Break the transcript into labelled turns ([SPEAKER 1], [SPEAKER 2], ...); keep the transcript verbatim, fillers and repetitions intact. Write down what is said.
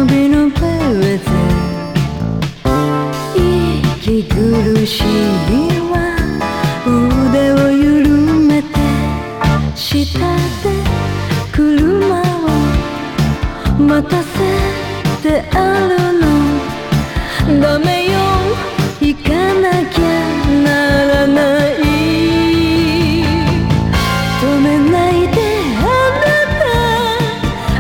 [SPEAKER 1] 伸び伸びれて息苦しいわ腕を緩めて下で車を待たせてあるのダメ